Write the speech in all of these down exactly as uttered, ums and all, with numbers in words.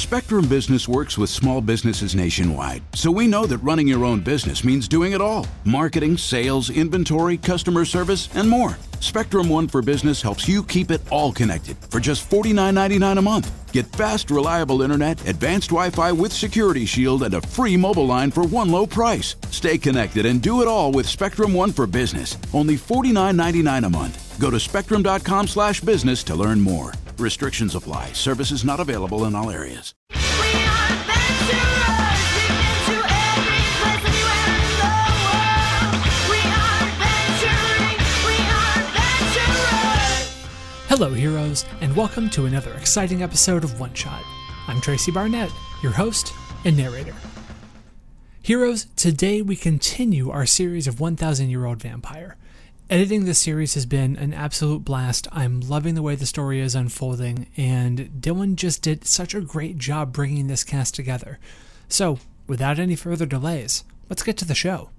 Spectrum Business works with small businesses nationwide, so we know that running your own business means doing it all. Marketing, sales, inventory, customer service, and more. Spectrum One for Business helps you keep it all connected for just forty-nine ninety-nine a month. Get fast, reliable internet, advanced Wi-Fi with Security Shield, and a free mobile line for one low price. Stay connected and do it all with Spectrum One for Business. Only forty-nine ninety-nine a month. Go to spectrum.com slash business to learn more. Restrictions apply. Services not available in all areas. We are adventurers. We've been to every place anywhere in the world. We are adventuring. We are adventurers. Hello, heroes, and welcome to another exciting episode of One Shot. I'm Tracy Barnett, your host and narrator. Heroes, today we continue our series of one thousand Year Old Vampire. Editing this series has been an absolute blast. I'm loving the way the story is unfolding, and Dylan just did such a great job bringing this cast together. So, without any further delays, let's get to the show.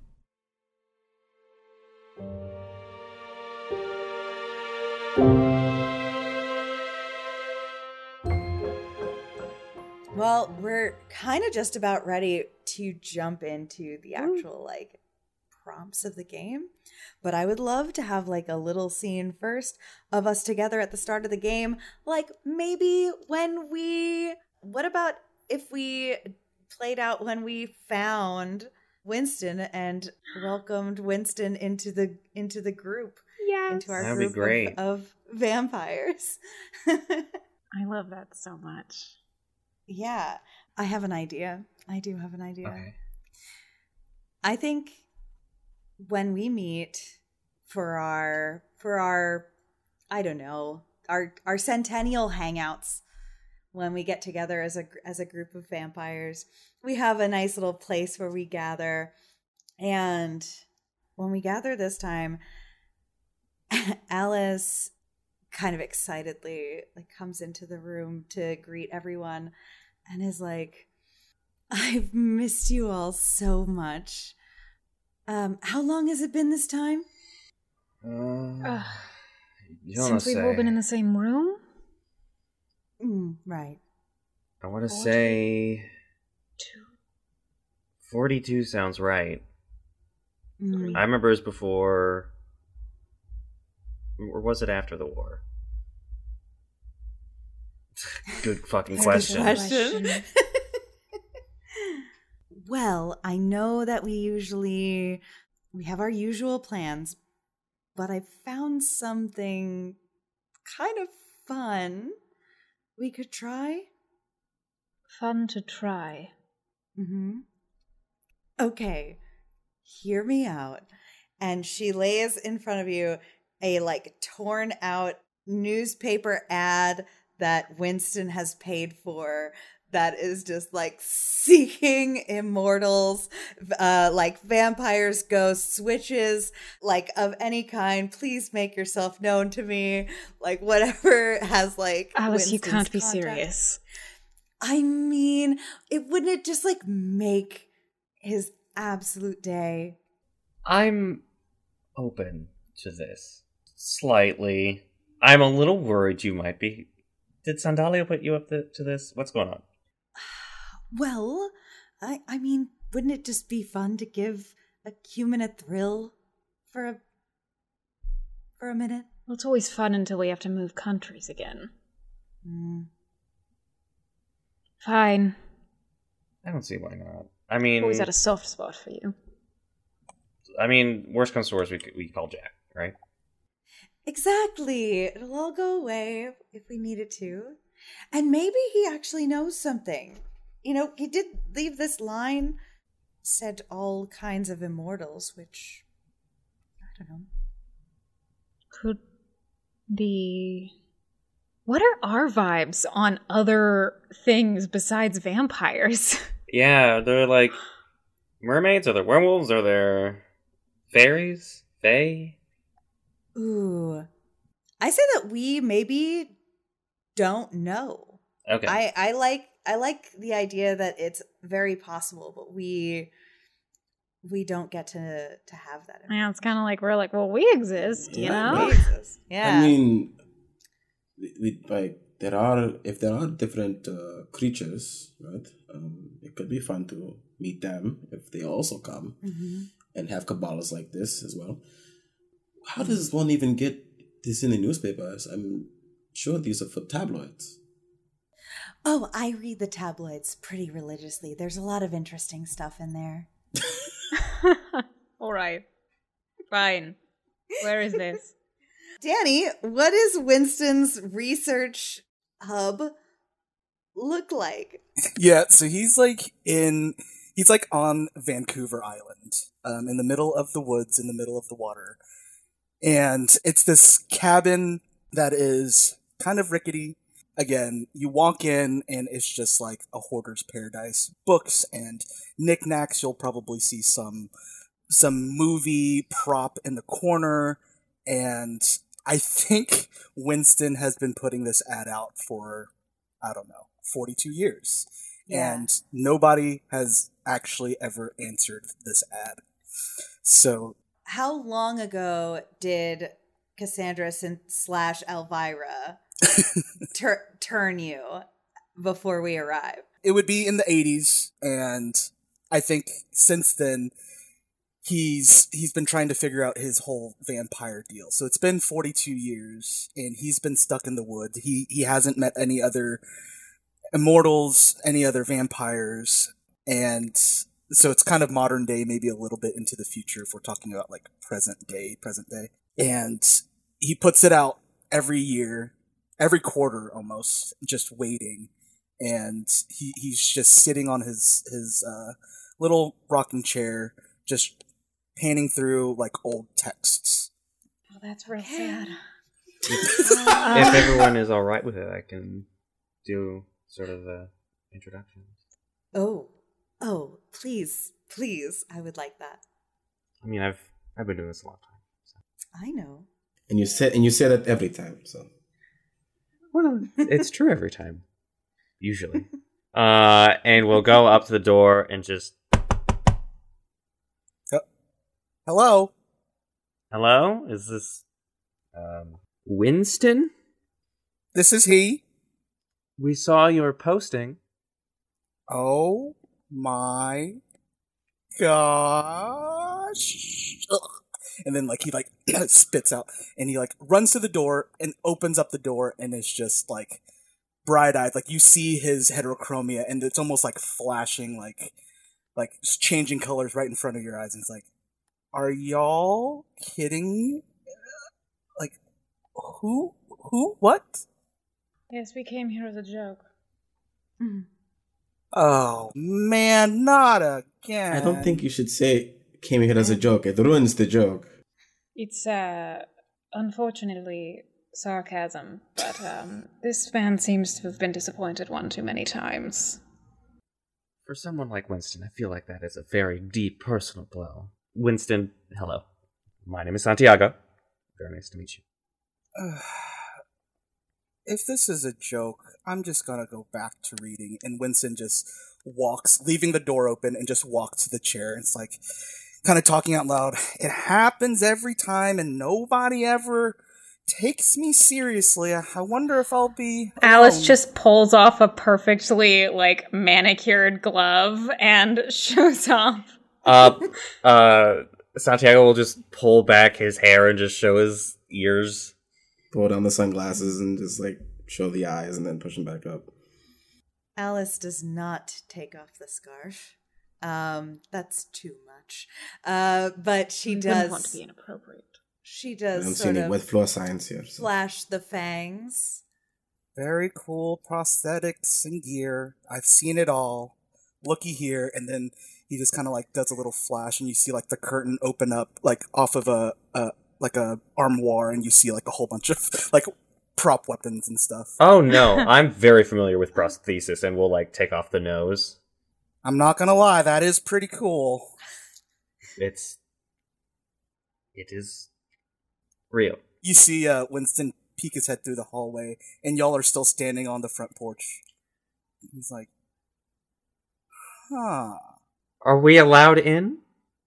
Well, we're kind of just about ready to jump into the actual, like, prompts of the game. But I would love to have, like, a little scene first of us together at the start of the game. Like, maybe when we... What about if we played out when we found Winston and welcomed Winston into the into the group? Yes. Into our That'd be group great. Of, of vampires. I love that so much. Yeah, I have an idea. I do have an idea. Okay. I think when we meet for our for our I don't know, our our centennial hangouts, when we get together as a as a group of vampires, we have a nice little place where we gather. And when we gather this time, Alice kind of excitedly like comes into the room to greet everyone and is like, I've missed you all so much. Um, how long has it been this time? Uh, Ugh. you don't Since we've all say. been in the same room? Mm, right. I want to Forty. say Two. forty-two sounds right. Mm. I remember it was before, or was it after the war? Good fucking question. question. Well, I know that we usually we have our usual plans, but I found something kind of fun we could try. Fun to try. Mm-hmm. Okay, hear me out. And she lays in front of you a like torn out newspaper ad that Winston has paid for that is just like seeking immortals, uh, like vampires, ghosts, witches, like of any kind. Please make yourself known to me. Like whatever has like Alice, you Winston's can't be contact. serious. I mean, it wouldn't it just like make his absolute day? I'm open to this. Slightly. I'm a little worried you might be. Did Sandalia put you up to, to this? What's going on? Well, I I mean, wouldn't it just be fun to give a human a thrill for a for a minute? Well, it's always fun until we have to move countries again. Mm. Fine. I don't see why not. I mean, Always had a soft spot for you. I mean, worst comes to worst, we could- we call Jack, right? Exactly. It'll all go away if we needed to. And maybe he actually knows something. You know, he did leave this line, said all kinds of immortals, which, I don't know. Could be... What are our vibes on other things besides vampires? Yeah, they're like mermaids, are there werewolves, are there fairies, fae? Ooh. I say that we maybe don't know. Okay. I, I like I like the idea that it's very possible, but we we don't get to to have that. Yeah, it's kind of like we're like, well, we exist, you Yeah, know? We exist. Yeah. I mean, we, we, by there are if there are different uh, creatures, right? Um, it could be fun to meet them if they also come Mm-hmm. and have Kabbalahs like this as well. How does one even get this in the newspapers? I'm sure these are for tabloids. Oh, I read the tabloids pretty religiously. There's a lot of interesting stuff in there. All right. Fine. Where is this? Danny, what does Winston's research hub look like? Yeah, so he's like in he's like on Vancouver Island, um, in the middle of the woods, in the middle of the water. And it's this cabin that is kind of rickety. Again, you walk in and it's just like a hoarder's paradise. Books and knickknacks. You'll probably see some some movie prop in the corner. And I think Winston has been putting this ad out for, I don't know, forty-two years. Yeah. And nobody has actually ever answered this ad. So How long ago did Cassandra sin- slash Elvira tur- turn you before we arrive? it would be in the eighties, and I think since then he's he's been trying to figure out his whole vampire deal. So it's been forty-two years, and he's been stuck in the woods. He he hasn't met any other immortals, any other vampires, and so it's kind of modern day, maybe a little bit into the future if we're talking about like present day, present day. And he puts it out every year, every quarter almost, just waiting. And he, he's just sitting on his his uh, little rocking chair, just panning through like old texts. Oh, that's real sad. If everyone is all right with it, I can do sort of a introduction. Oh, oh, please, please. I would like that. I mean, I've I've been doing this a long time. So. I know. And you say and you say that every time. So Well, it's true every time, usually. Uh, and we'll go up to the door and just, Hello? hello? Is this um, Winston? This is he. We saw your posting. Oh my gosh. Ugh. And then like he like spits out and he like runs to the door and opens up the door and it's just like bright-eyed. Like you see his heterochromia and it's almost like flashing, like like just changing colors right in front of your eyes. And it's like, are y'all kidding me? Like, who? Who? What? Yes, we came here as a joke. Oh man, not again. I don't think you should say came here as a joke. It ruins the joke. It's, uh, unfortunately sarcasm, but, um, this man seems to have been disappointed one too many times. For someone like Winston, I feel like that is a very deep personal blow. Winston, hello. My name is Santiago. Very nice to meet you. If this is a joke, I'm just gonna go back to reading. And Winston just walks, leaving the door open, and just walks to the chair. It's like, kind of talking out loud. It happens every time, and nobody ever takes me seriously. I I wonder if I'll be Alice alone." just pulls off a perfectly, like, manicured glove and shows off. Uh, uh, Santiago will just pull back his hair and just show his ears. Pull down the sunglasses and just like show the eyes and then push them back up. Alice does not take off the scarf. Um, that's too much. Uh, but she We does. wouldn't want to be inappropriate. She I does don't see sort any of wet floor signs here. So. flash the fangs. Very cool prosthetics and gear. I've seen it all. Looky here, and then he just kind of like does a little flash, and you see like the curtain open up, like off of a, a like a armoire, and you see like a whole bunch of like prop weapons and stuff. Oh no, I'm very familiar with prosthesis and will like take off the nose. I'm not gonna lie, that is pretty cool. It's it is real. You see uh, Winston peek his head through the hallway, and y'all are still standing on the front porch. He's like, huh. Are we allowed in?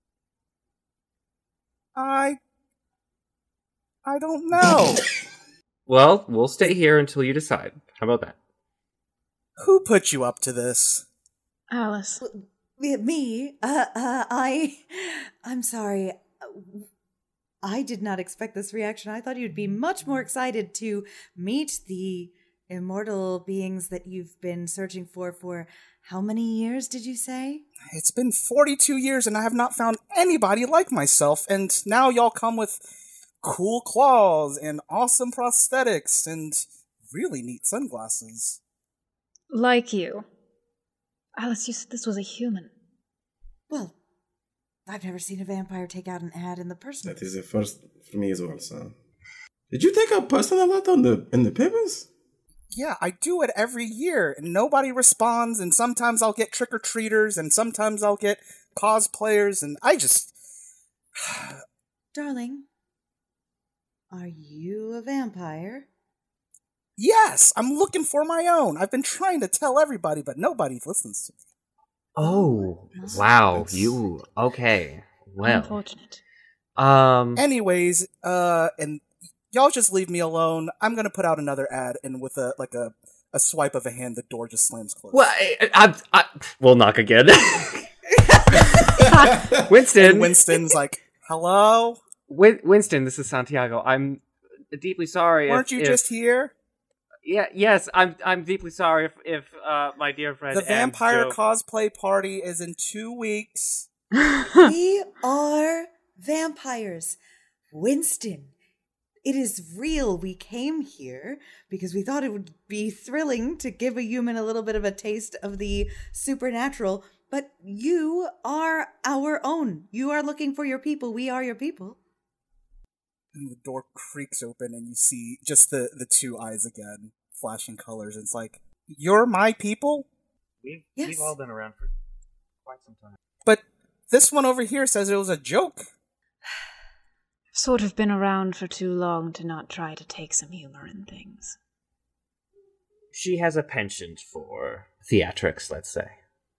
I... I don't know. Well, we'll stay here until you decide. How about that? Who put you up to this? Alice. Me, me? Uh, uh, I, I'm sorry. I did not expect this reaction. I thought you'd be much more excited to meet the immortal beings that you've been searching for for how many years, did you say? It's been forty-two years and I have not found anybody like myself, and now y'all come with cool claws and awesome prosthetics and really neat sunglasses. Like you. Alice, you said this was a human. Well, I've never seen a vampire take out an ad in the personal. That is a first for me as well, so. Did you take a personal lot on the in the papers? Yeah, I do it every year, and nobody responds, and sometimes I'll get trick-or-treaters, and sometimes I'll get cosplayers, and I just... Darling, are you a vampire? Yes, I'm looking for my own. I've been trying to tell everybody, but nobody listens to me. Oh, wow. You okay? Well, Unfortunate. um, Anyways, uh, and y'all just leave me alone. I'm gonna put out another ad, and with a like a, a swipe of a hand, the door just slams closed. well, I, I, I we'll knock again. Winston, And Winston's like, "Hello, Win- Winston, this is Santiago. I'm deeply sorry. weren't if, you if- just here? Yeah, yes, I'm. I'm deeply sorry if, if uh, my dear friend The and vampire Joe- cosplay party is in two weeks." We are vampires. Winston, it is real. We came here because we thought it would be thrilling to give a human a little bit of a taste of the supernatural, but you are our own. You are looking for your people. We are your people. And the door creaks open, and you see just the, the two eyes again, flashing colors. And it's like, "You're my people?" We've Yes. we've all been around for quite some time. But this one over here says it was a joke. Sort of been around for too long to not try to take some humor in things. She has a penchant for theatrics, let's say.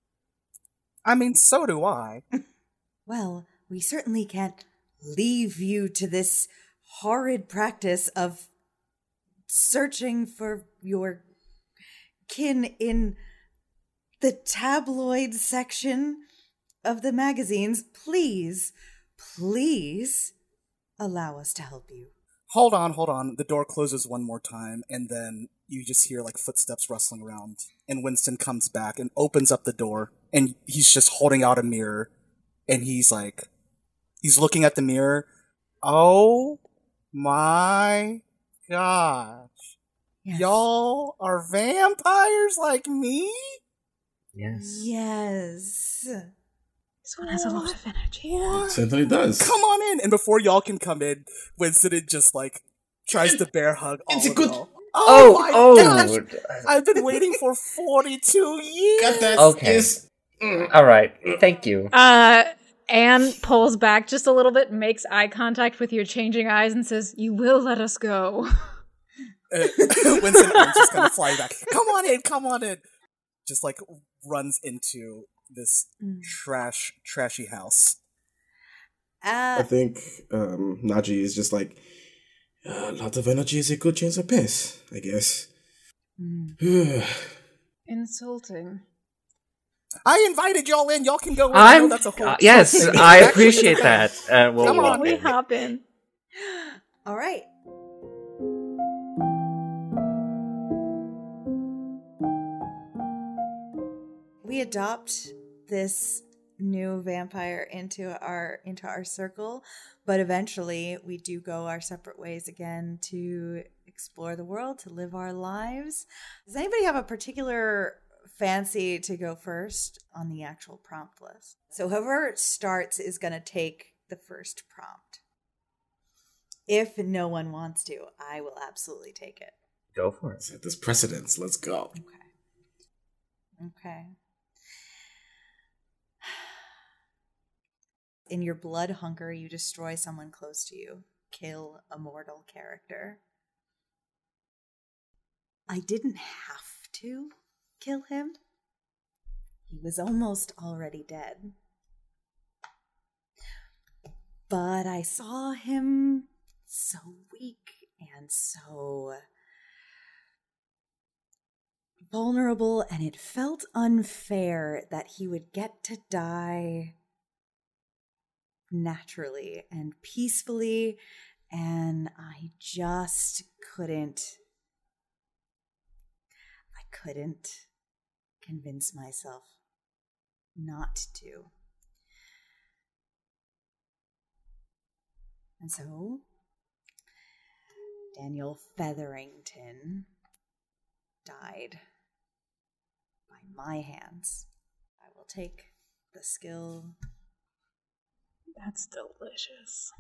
I mean, so do I. Well, we certainly can't leave you to this horrid practice of searching for your kin in the tabloid section of the magazines. Please, please allow us to help you. Hold on, hold on. The door closes one more time, and then you just hear like footsteps rustling around. And Winston comes back and opens up the door, and he's just holding out a mirror, and he's like, he's looking at the mirror. Oh my gosh. Yes. Y'all are vampires like me? Yes. Yes. This one has a lot of energy. What? Certainly does. Come on in. And before y'all can come in, Winston just like tries to bear hug all It's a of good- y'all. Oh, my oh. gosh! I've been waiting for forty-two years. Got that? Okay. Yes. All right. Thank you. Uh, Anne pulls back just a little bit, makes eye contact with your changing eyes, and says, "You will let us go." Uh, Winston arms just kind of fly back. Come on in, come on in. Just like runs into this Mm. trash, trashy house. I Uh, think um, Naji is just like, a lot of energy is a good change of pace, I guess. mm. Insulting. I invited y'all in. Y'all can go in. I know I'm. that's a whole uh, yes, thing. I Actually, appreciate that. Uh, well, Come on. We hop in. All right. We adopt this new vampire into our into our circle, but eventually we do go our separate ways again to explore the world, to live our lives. Does anybody have a particular fancy to go first on the actual prompt list? So whoever starts is going to take the first prompt. If no one wants to, I will absolutely take it. Go for it. Set this precedence. Let's go. Okay. Okay. In your blood hunger, you destroy someone close to you. Kill a mortal character. I didn't have to kill him. He was almost already dead. But I saw him so weak and so vulnerable, and it felt unfair that he would get to die naturally and peacefully, and I just couldn't I couldn't convince myself not to. And so Daniel Featherington died by my hands. I will take the skill. That's delicious.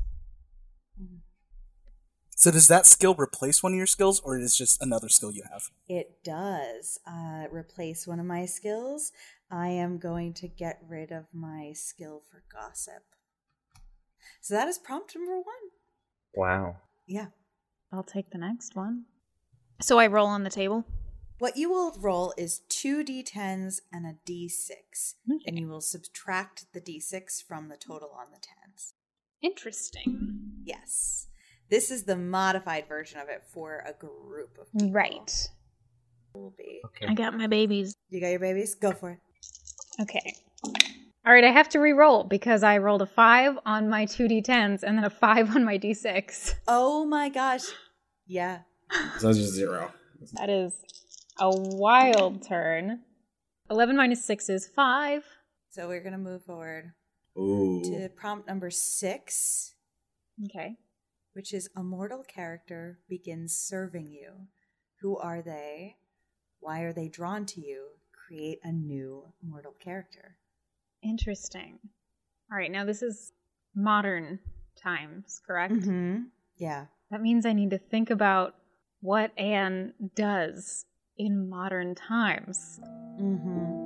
So does that skill replace one of your skills, or is it just another skill you have? It does uh, replace one of my skills. I am going to get rid of my skill for gossip. So that is prompt number one. Wow. Yeah. I'll take the next one. So I roll on the table? What you will roll is two d tens and a d six. Okay. And you will subtract the d six from the total on the tens. Interesting. Yes. This is the modified version of it for a group of people. Right. Will be. Okay. I got my babies. You got your babies? Go for it. Okay. All right, I have to re-roll because I rolled a five on my two d tens and then a five on my d six. Oh my gosh. Yeah. So that's just zero. That is a wild turn. eleven minus six is five. So we're going to move forward Ooh. to prompt number six, Okay. which is a mortal character begins serving you. Who are they? Why are they drawn to you? Create a new mortal character. Interesting. All right, now this is modern times, correct? Mm-hmm. Yeah. That means I need to think about what Anne does in modern times. Mm-hmm.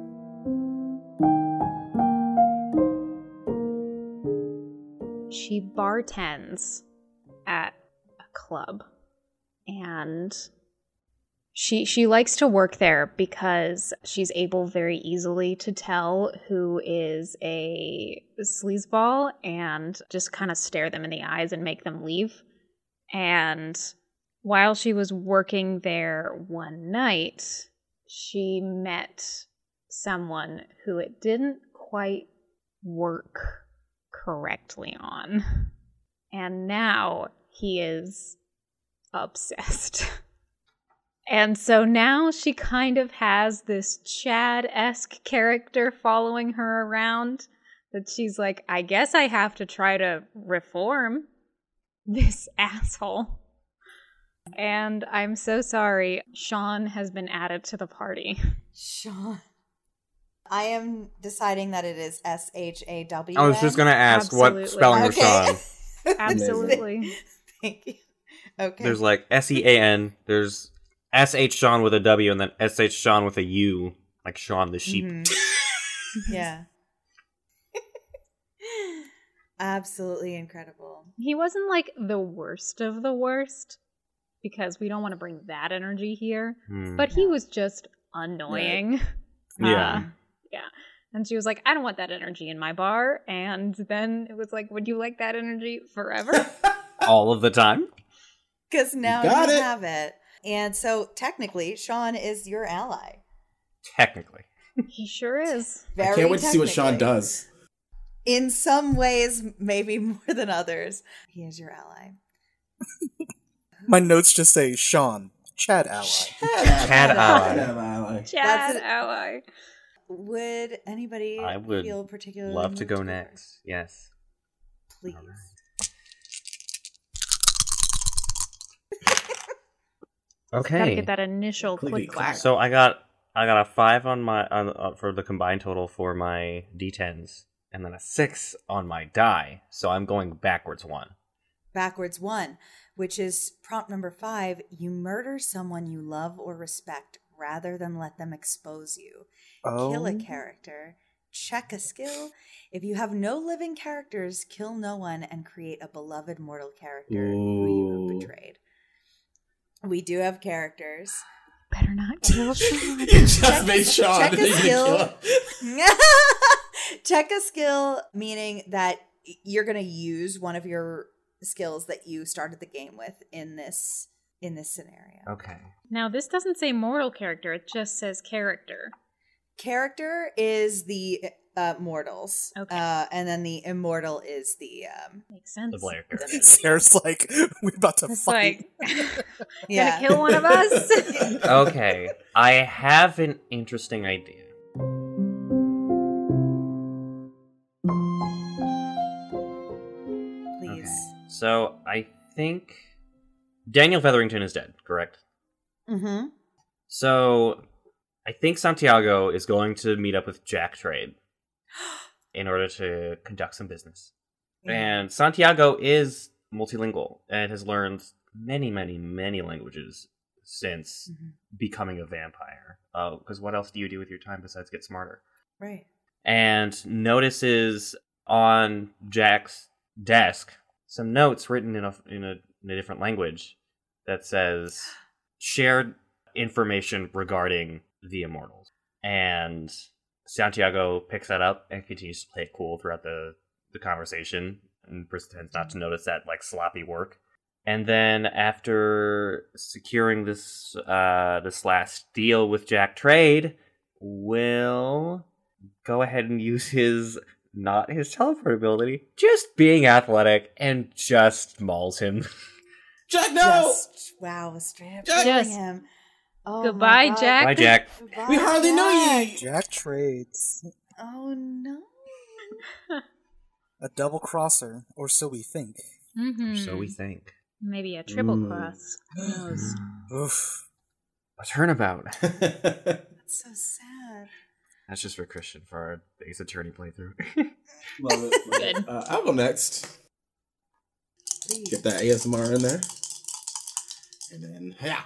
She bartends at a club, and she she likes to work there because she's able very easily to tell who is a sleazeball and just kind of stare them in the eyes and make them leave. And while she was working there one night, she met someone who it didn't quite work correctly on. And now he is obsessed. And so now she kind of has this Chad-esque character following her around that she's like, I guess I have to try to reform this asshole. And I'm so sorry, Sean has been added to the party. Sean. I am deciding that it is S H A W. I was just going to ask Absolutely. what spelling of Okay. Sean. Absolutely. Thank you. Okay. There's like S E A N, there's S H Sean with a W, and then S H Sean with a U, like Sean the sheep. Mhm. Yeah. Absolutely incredible. He wasn't like the worst of the worst, because we don't want to bring that energy here. Hmm. But he was just annoying. Yeah. Uh, yeah. And she was like, I don't want that energy in my bar. And then it was like, would you like that energy forever? All of the time? Because now got you it. have it. And so technically, Sean is your ally. Technically. He sure is. Very I can't wait to see what Sean technically. does. In some ways, maybe more than others. He is your ally. My notes just say Sean, Chad ally. Chad ally. ally. Chad That's it. ally. Would anybody I would feel particularly Love to moved go go next. Yes. first? Please. All right. Gotta Okay. get that initial Clickety click clack. clack. So I got I got a five on my on, uh, for the combined total for my d tens, and then a six on my die. So I'm going backwards one. Backwards one, which is prompt number five. You murder someone you love or respect rather than let them expose you. Kill a Oh. character. Check a skill. If you have no living characters, kill no one and create a beloved mortal character who you Ooh. have betrayed. We do have characters. Better not kill Sean. You just Check made a- Sean. check a You're gonna skill. kill him. Check a skill, meaning that you're going to use one of your skills that you started the game with in this in this scenario. Okay. Now, this doesn't say mortal character, it just says character. Character is the uh, mortals. Okay. Uh, and then the immortal is the. Um, Makes sense. The player character. Sarah's like, we're about to It's fight. like, yeah. gonna kill one of us? Okay. I have an interesting idea. Please. So I think Daniel Featherington is dead, correct? Mm-hmm. So I think Santiago is going to meet up with Jack Trade in order to conduct some business. And Santiago is multilingual and has learned many, many, many languages since Mhm. becoming a vampire. Because what else do you do with your time besides get smarter? Right. And notices on Jack's desk some notes written in a in a, in a different language that says shared information regarding the immortals. And Santiago picks that up and continues to play it cool throughout the, the conversation and pretends not to notice that like sloppy work. And then after securing this uh, this last deal with Jack Trade, will go ahead and use his not his teleport ability, just being athletic, and just mauls him. Jack, no! Just, wow, straight up Jack- killing Just- him. Oh Goodbye, my God. Jack. Bye, Jack. Goodbye, We hardly know Jack. you. Jack trades. Oh no. A double crosser, or so we think. Mm-hmm. So we think. Maybe a triple Mm. cross. Who knows? Oof. A turnabout. That's so sad. That's just for Christian for our Ace Attorney playthrough. Love it. Love it. Good. Uh, I'll go next. Please. Get that A S M R in there. And then, yeah.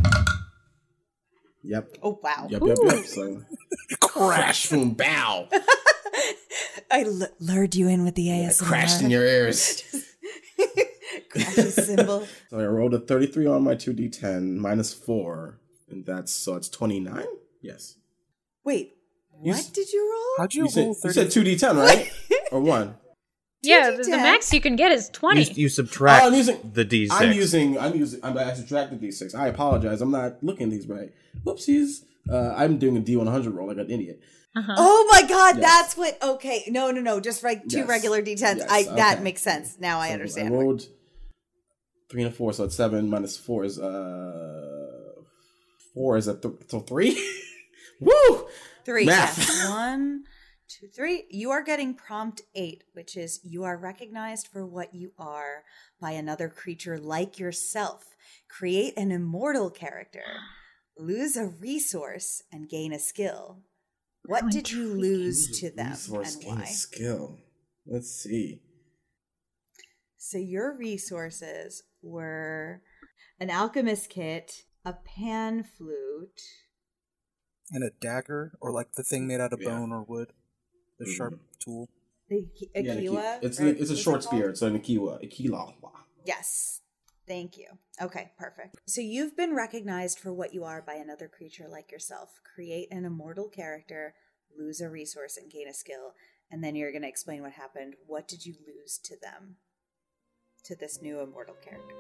Yep. Oh wow. Yep, yep, yep. So, crash, boom, bow. I l- lured you in with the A I S M R. crashed in your ears. Crash a symbol. So I rolled a thirty-three on my two d ten, minus four. And that's, so it's twenty-nine? Yes. Wait, You what s- did you roll? How'd you You said, roll you thirty? said two d ten, right? Or one? Yeah, the, the two d ten. max you can get is twenty. You, you subtract Oh, I'm using- the D six. I'm using, I'm using, I'm, I subtracted d six. I apologize. I'm not looking at these right. Whoopsies. Uh, I'm doing a D one hundred roll like an idiot. Uh-huh. Oh my God, Yes. that's what. Okay, no, no, no, just like two Yes. regular D tens. Yes, I that okay. makes sense now. I So understand. I rolled three and a four, so it's seven minus four is uh four is a th- so three. Woo! Three. Math. Yes. One, two, three. You are getting prompt eight, which is you are recognized for what you are by another creature like yourself. Create an immortal character. Lose a resource and gain a skill. What How did you lose to them Resource and gain why? skill. Let's see. So your resources were an alchemist kit, a pan flute. And a dagger, or like the thing made out of Yeah. bone or wood. The Mhm. sharp tool. A, a Yeah, an kiwa, Aki- it's right? a, it's a What's it short called? spear. It's an Akiwa. Akila. Yes. Thank you. Okay, perfect. So you've been recognized for what you are by another creature like yourself. Create an immortal character, lose a resource, and gain a skill. And then you're going to explain what happened. What did you lose to them? To this new immortal character?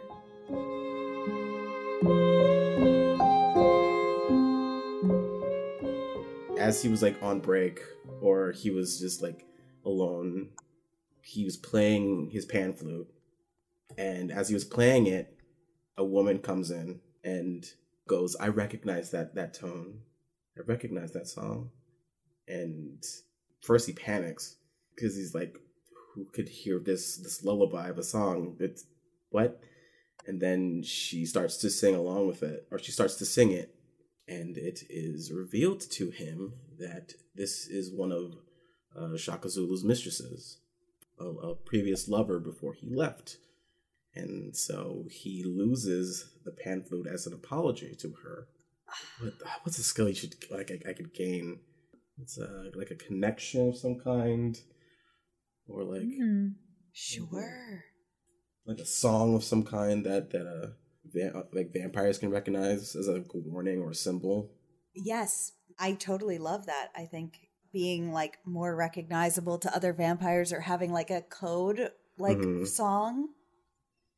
As he was like on break, or he was just like alone, he was playing his pan flute. And as he was playing it, a woman comes in and goes, I recognize that that tone. I recognize that song. And first he panics because he's like, who could hear this this lullaby of a song? It's what? And then she starts to sing along with it, or she starts to sing it. And it is revealed to him that this is one of uh, Shaka Zulu's mistresses, a, a previous lover before he left. And so he loses the pan flute as an apology to her. What, what's a skill you should like? I, I could gain. It's a, like a connection of some kind, or like Hmm. Sure. like a song of some kind that that uh va- like vampires can recognize as a warning or a symbol. Yes, I totally love that. I think being like more recognizable to other vampires or having like a code like Mhm. song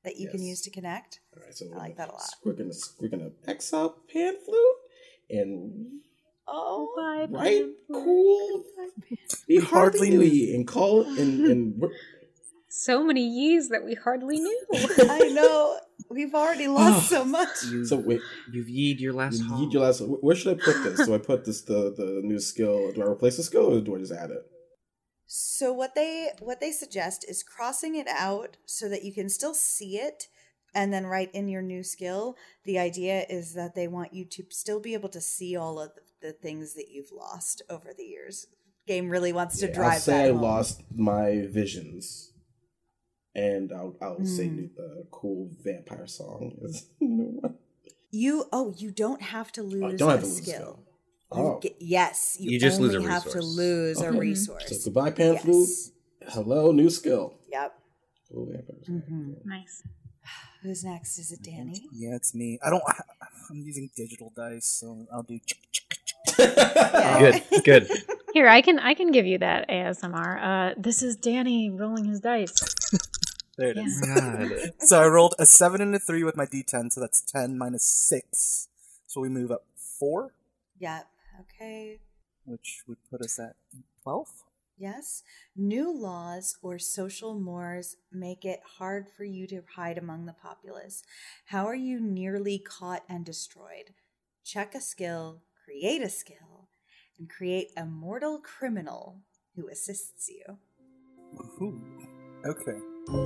that you can Yes. use to connect. All right, so I like that a lot. We're gonna we're gonna X out pan flute and Oh, Bye, right Pam. cool. We hardly knew ye and call and and we're- So many ye's that we hardly knew. I know. We've already lost so much. You, so wait. you've yeed your last You haul. need your last. Where should I put this? Do I put this the the new skill? Do I replace the skill or do I just add it? So what they what they suggest is crossing it out so that you can still see it and then write in your new skill. The idea is that they want you to still be able to see all of the, the things that you've lost over the years. Game really wants to Yeah, drive I'll say that I home. lost my visions, and I'll I'll say Mm. new, uh, cool vampire song is the new one. You oh you don't have to lose Oh, I don't have a to lose a skill. skill. You Oh, get- yes, you, You just lose only a have to resource. lose a Okay. resource. so goodbye pan Yes. flute. Hello, new skill. Yep. Cool vampire song. Mhm. Nice. Who's next? Is it Danny? Yeah, it's me. I don't. I'm using digital dice, so I'll do. Good, good. Here, I can I can give you that A S M R. Uh, this is Danny rolling his dice. There it Yeah. is. God. So I rolled a seven and a three with my D ten, so that's ten minus six. So we move up four, Yep. Okay. which would put us at twelve. Yes. New laws or social mores make it hard for you to hide among the populace. How are you nearly caught and destroyed? Check a skill, create a skill, and create a mortal criminal who assists you. Ooh. Okay.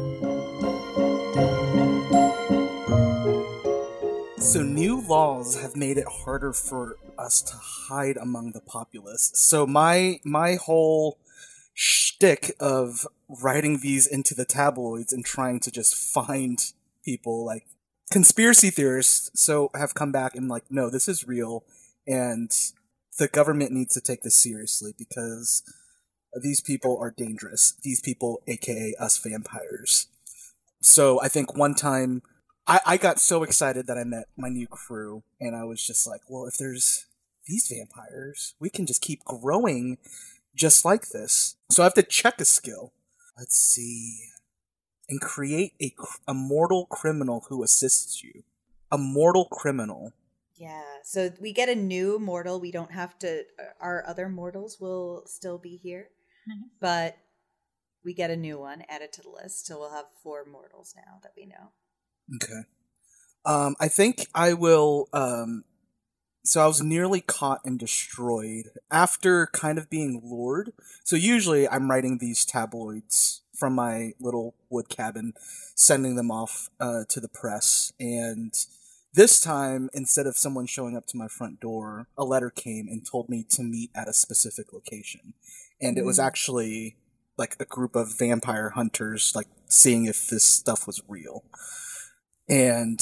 So new laws have made it harder for us to hide among the populace. So my my whole shtick of writing these into the tabloids and trying to just find people like conspiracy theorists so have come back and like, no, this is real and the government needs to take this seriously because these people are dangerous. These people, aka us vampires. So I think one time I, I got so excited that I met my new crew and I was just like, well, if there's these vampires, we can just keep growing just like this. So I have to check a skill. Let's see. And create a, cr- a mortal criminal who assists you. A mortal criminal. Yeah. So we get a new mortal. We don't have to, our other mortals will still be here, Nice. but we get a new one added to the list. So we'll have four mortals now that we know. Okay. Um, I think I will. Um, so I was nearly caught and destroyed after kind of being lured. So usually I'm writing these tabloids from my little wood cabin, sending them off uh, to the press. And this time, instead of someone showing up to my front door, a letter came and told me to meet at a specific location. And it was Mm. actually like a group of vampire hunters, like seeing if this stuff was real. And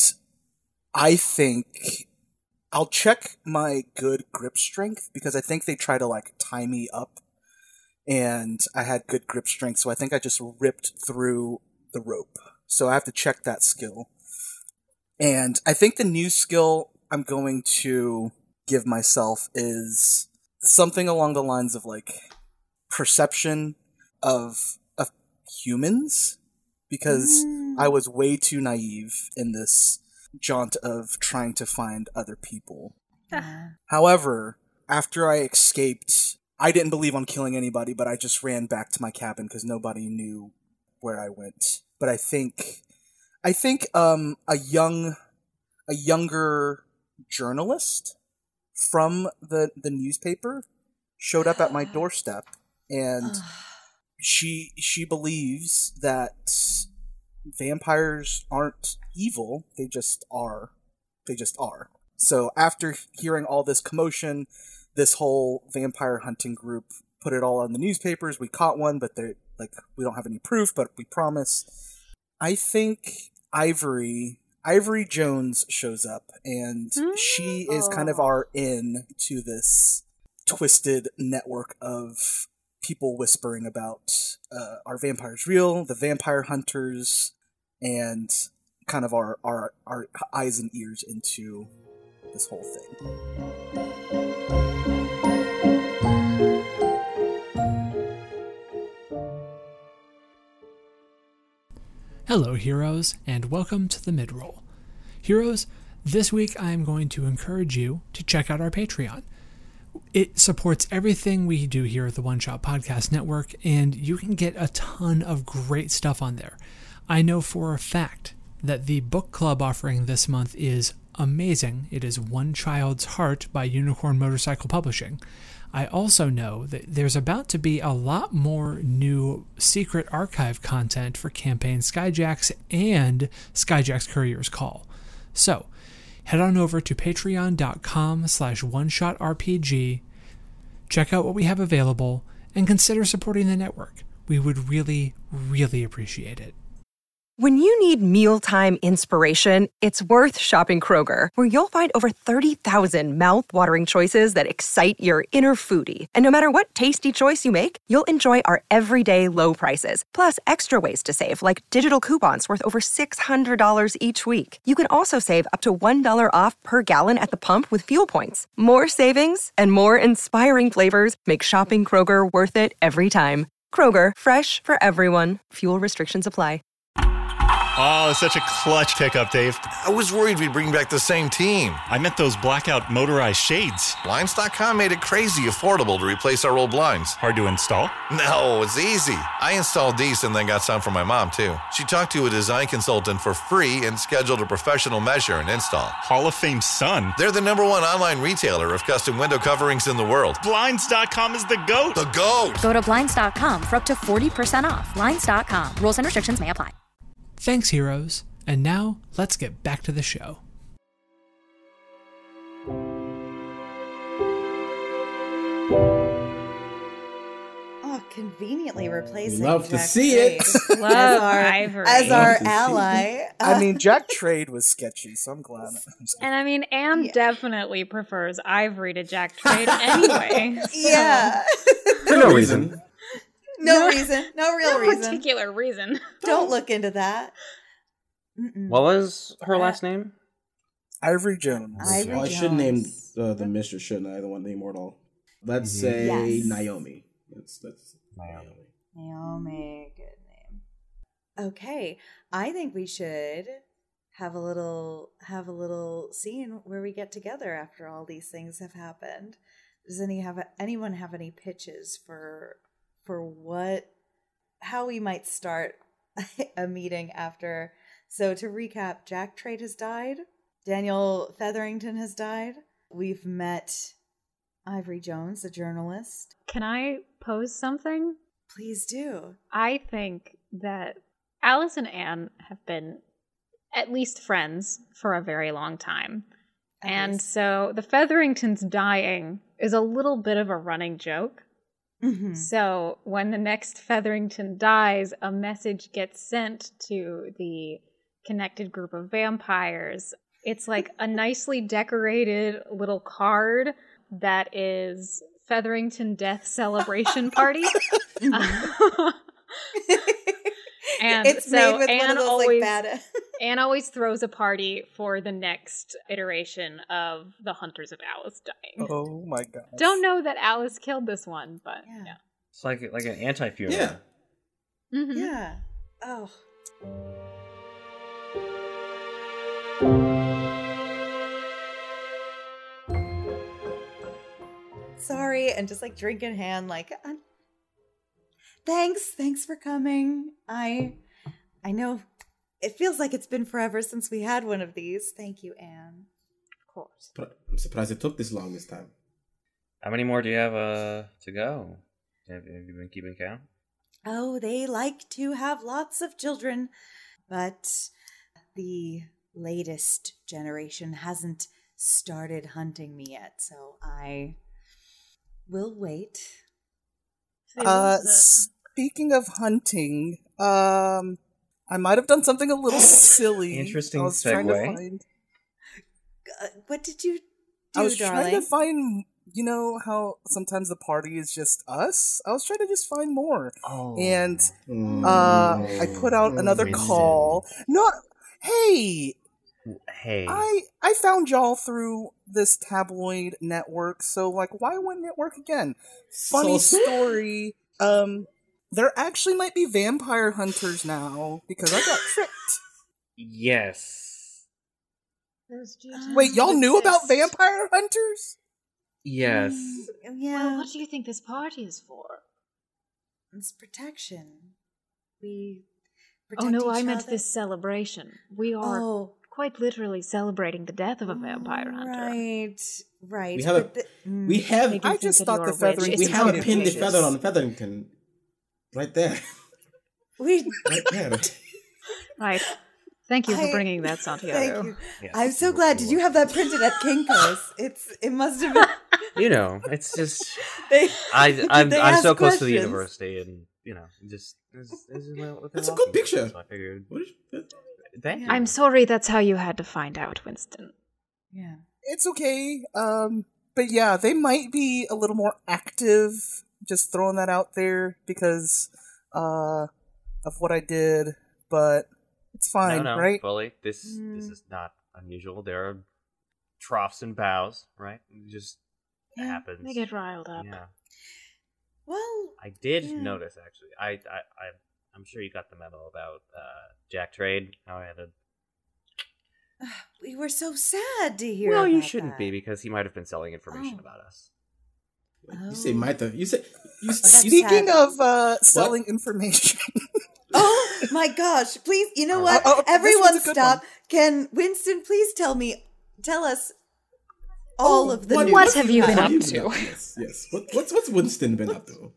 I think I'll check my good grip strength because I think they try to like tie me up and I had good grip strength. So I think I just ripped through the rope. So I have to check that skill. And I think the new skill I'm going to give myself is something along the lines of like perception of, of humans because Mm. I was way too naive in this jaunt of trying to find other people. Yeah. However, after I escaped, I didn't believe on killing anybody, but I just ran back to my cabin because nobody knew where I went. But I think, I think um, a young, a younger journalist from the the newspaper showed up at my doorstep, and she she believes that vampires aren't evil; they just are. They just are. So after hearing all this commotion, this whole vampire hunting group put it all on the newspapers. We caught one, but they like we don't have any proof, but we promise. I think Ivory Ivory Jones shows up, and she is kind of our in to this twisted network of people whispering about uh, are vampires real, the vampire hunters, and kind of our, our our eyes and ears into this whole thing. Hello, heroes, and welcome to the midroll. Heroes, this week I am going to encourage you to check out our Patreon. It supports everything we do here at the One Shot Podcast Network, and you can get a ton of great stuff on there. I know for a fact that the book club offering this month is amazing. It is One Child's Heart by Unicorn Motorcycle Publishing. I also know that there's about to be a lot more new secret archive content for campaign Skyjacks and Skyjacks Courier's Call. So, head on over to patreon.com slash oneshot-rpg, check out what we have available, and consider supporting the network. We would really, really appreciate it. When you need mealtime inspiration, it's worth shopping Kroger, where you'll find over thirty thousand mouth-watering choices that excite your inner foodie. And no matter what tasty choice you make, you'll enjoy our everyday low prices, plus extra ways to save, like digital coupons worth over six hundred dollars each week. You can also save up to one dollar off per gallon at the pump with fuel points. More savings and more inspiring flavors make shopping Kroger worth it every time. Kroger, fresh for everyone. Fuel restrictions apply. Oh, such a clutch pickup, Dave. I was worried we'd bring back the same team. I meant those blackout motorized shades. Blinds dot com made it crazy affordable to replace our old blinds. Hard to install? No, it's easy. I installed these and then got some for my mom, too. She talked to a design consultant for free and scheduled a professional measure and install. Hall of Fame son. They're the number one online retailer of custom window coverings in the world. Blinds dot com is the GOAT. The GOAT! Go to Blinds dot com for up to forty percent off. Blinds dot com. Rules and restrictions may apply. Thanks, heroes. And now, let's get back to the show. Oh, conveniently replacing Love to Jack see Trade it. Love as our, Ivory. as our Love to see ally. I mean, Jack Trade was sketchy, so I'm glad. And I mean, Anne Yeah. definitely prefers Ivory to Jack Trade anyway. so- yeah. For no reason. No reason. No real No reason. particular reason. Don't look into that. Mm-mm. What was her last name? Ivory Jones. Ivory Well, I should name Jones. uh, the mistress, shouldn't I? The one, the immortal. Let's Mhm. say Yes. Naomi. That's that's Naomi. Naomi, good name. Okay, I think we should have a little have a little scene where we get together after all these things have happened. Does any have anyone have any pitches for for what how we might start a meeting after? So to recap, Jack Trade has died. Daniel Featherington has died. We've met Ivory Jones, the journalist. Can I pose something? Please do. I think that Alice and Anne have been at least friends for a very long time. At and least. so the Featheringtons dying is a little bit of a running joke. Mhm. So when the next Featherington dies, a message gets sent to the connected group of vampires. It's like a nicely decorated little card that is Featherington Death Celebration Party. And it's so made with Anne one of those always, like bad. Anne always throws a party for the next iteration of the Hunters of Alice dying. Oh my god. Don't know that Alice killed this one, but Yeah. yeah. It's like like an anti-funeral. Yeah. Mhm. Yeah. Oh. Sorry, and just like drink in hand, like, uh, thanks, thanks for coming. I, I know, it feels like it's been forever since we had one of these. Thank you, Anne. Of course. But I'm surprised it took this long this time. How many more do you have uh, to go? Have, have you been keeping count? Oh, they like to have lots of children, but the latest generation hasn't started hunting me yet, so I will wait. Uh, speaking of hunting, um, I might have done something a little silly. Interesting I was trying to segue. find- Uh, what did you do, I was darling? trying to find, you know, how sometimes the party is just us? I was trying to just find more. Oh. And Mm. uh, I put out another Reason. call. No, hey, Hey. I I found y'all through this tabloid network, so like, why wouldn't it work again? Funny So- story. Um, there actually might be vampire hunters now because I got tricked. Yes. Those do Wait, y'all knew about exist. vampire hunters? Yes. Yeah. Well, what do you think this party is for? It's protection. We Oh protect no, each I meant other. this celebration. We are Oh. quite literally celebrating the death of a vampire hunter. Right, right. We have a- but the- mm. We have Make you I think just that thought you're the a witch. feathering- It's we have kind of pinned the vicious. feather on Featherington. Right there. we. Right there. Right. Thank you for I- bringing that, Thank Santiago. you. Yes, I'm so you're glad. Did welcome. you have that printed at Kinko's? It's. It must have been. You know, it's just They, I I'm they I'm ask so close to the questions. university, and you know, just this, this is what That's a good picture. So I figured, What is that? thank you. I'm sorry that's how you had to find out, Winston. Yeah. It's okay. Um, but yeah, they might be a little more active. Just throwing that out there because uh, of what I did, but it's fine, no, no, right? Bully. This this is not unusual. There are troughs and bows, right? It just Yeah, happens. They get riled up. Yeah, Well, I did Yeah. notice actually. I I, I I'm sure you got the memo about uh, Jack Trade. How I had a we were so sad to hear. well, you about shouldn't that. be because he might have been selling information Oh. about us. You say might have. You say. You, That's you, Speaking sad. of uh, selling information, Oh my gosh! Please, you know Oh. what? Oh, oh, this Everyone, one's a good stop! one. Can Winston please tell me, tell us all of the what, news. What have you been have up you to? Yes, yes. What, what's what's Winston been up to?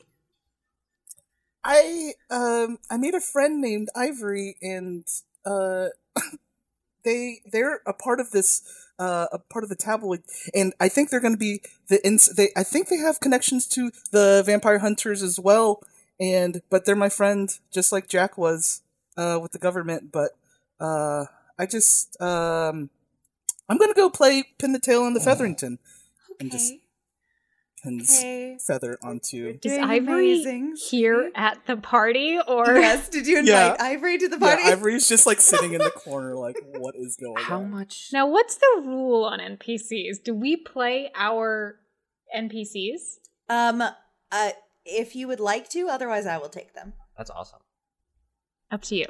I um I made a friend named Ivory, and uh they they're a part of this uh a part of the tabloid, and I think they're going to be the ins- they I think they have connections to the vampire hunters as well, and but they're my friend just like Jack was uh with the government, but uh I just um I'm going to go play Pin the Tail on the Featherington and just Okay. pin this Okay. feather onto. Is Doing Ivory amazing. here at the party, or Yes. Did you invite Yeah. Ivory to the Yeah, party? Ivory's just like sitting in the corner, like, what is going How on? much? now? What's the rule on N P Cs? Do we play our N P Cs? Um. Uh. If you would like to, otherwise I will take them. That's awesome. Up to you,